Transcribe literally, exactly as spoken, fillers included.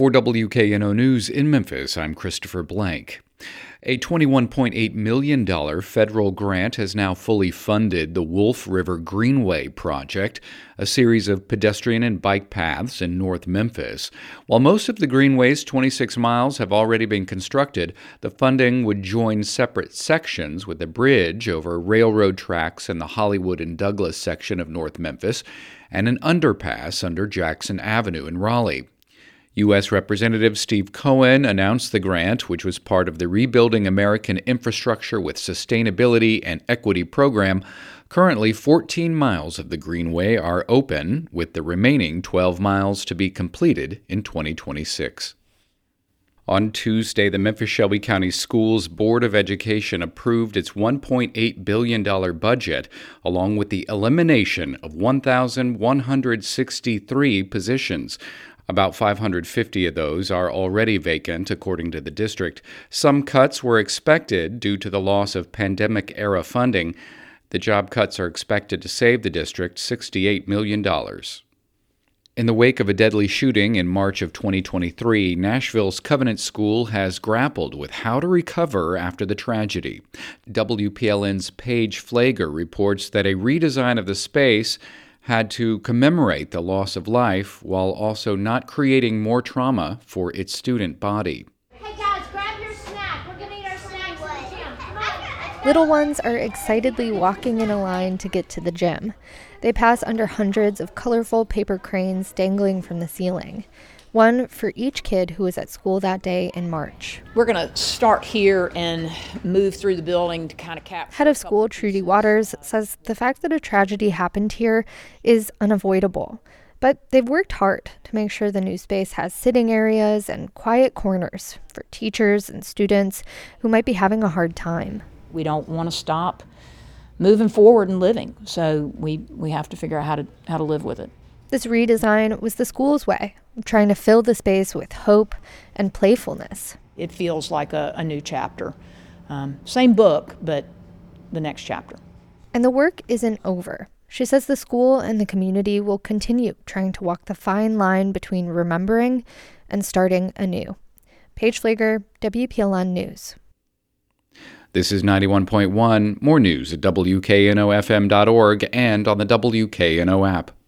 For W K N O News in Memphis, I'm Christopher Blank. A twenty-one point eight million dollars federal grant has now fully funded the Wolf River Greenway project, a series of pedestrian and bike paths in North Memphis. While most of the greenway's twenty-six miles have already been constructed, the funding would join separate sections with a bridge over railroad tracks in the Hollywood and Douglas section of North Memphis and an underpass under Jackson Avenue in Raleigh. U S Representative Steve Cohen announced the grant, which was part of the Rebuilding American Infrastructure with Sustainability and Equity program. Currently, fourteen miles of the Greenway are open, with the remaining twelve miles to be completed in twenty twenty-six. On Tuesday, the Memphis-Shelby County Schools Board of Education approved its one point eight billion dollars budget, along with the elimination of one thousand one hundred sixty-three positions. About five hundred fifty of those are already vacant, according to the district. Some cuts were expected due to the loss of pandemic-era funding. The job cuts are expected to save the district sixty-eight million dollars. In the wake of a deadly shooting in March of twenty twenty-three, Nashville's Covenant School has grappled with how to recover after the tragedy. W P L N's Paige Flager reports that a redesign of the space had to commemorate the loss of life while also not creating more trauma for its student body. Hey guys, grab your snack. We're gonna eat our snacks at the gym. Come on. Little ones are excitedly walking in a line to get to the gym. They pass under hundreds of colorful paper cranes dangling from the ceiling. One for each kid who was at school that day in March. We're going to start here and move through the building to kind of capture. Head of school Trudy Waters says the fact that a tragedy happened here is unavoidable. But they've worked hard to make sure the new space has sitting areas and quiet corners for teachers and students who might be having a hard time. We don't want to stop moving forward and living, so we, we have to figure out how to how to live with it. This redesign was the school's way of trying to fill the space with hope and playfulness. It feels like a, a new chapter. Um, same book, but the next chapter. And the work isn't over. She says the school and the community will continue trying to walk the fine line between remembering and starting anew. Paige Flager, W P L N News. This is ninety-one point one. More news at W K N O F M dot org and on the W K N O app.